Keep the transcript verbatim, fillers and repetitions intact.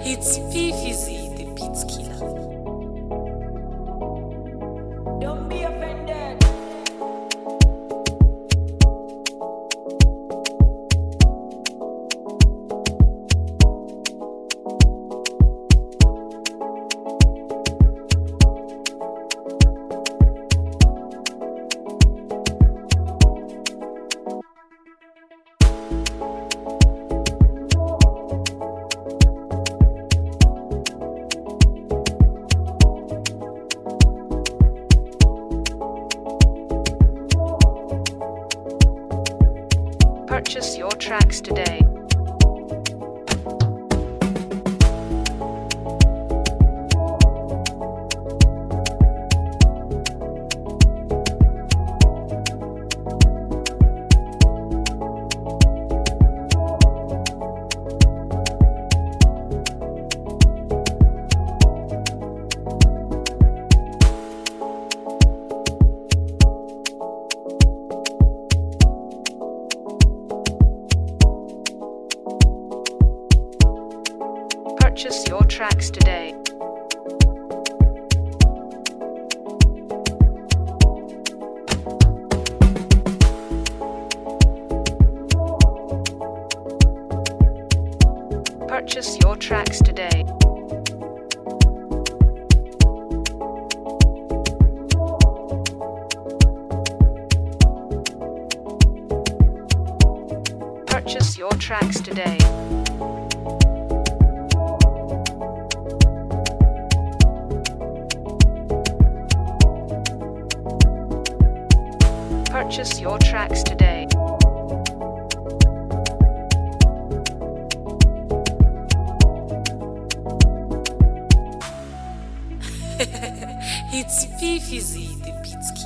It's Fifizi, the beat killer. Don't be offended. Purchase your tracks today. Purchase your tracks today. Purchase your tracks today. Purchase your tracks today. Purchase your tracks today. It's Fifizi, the beat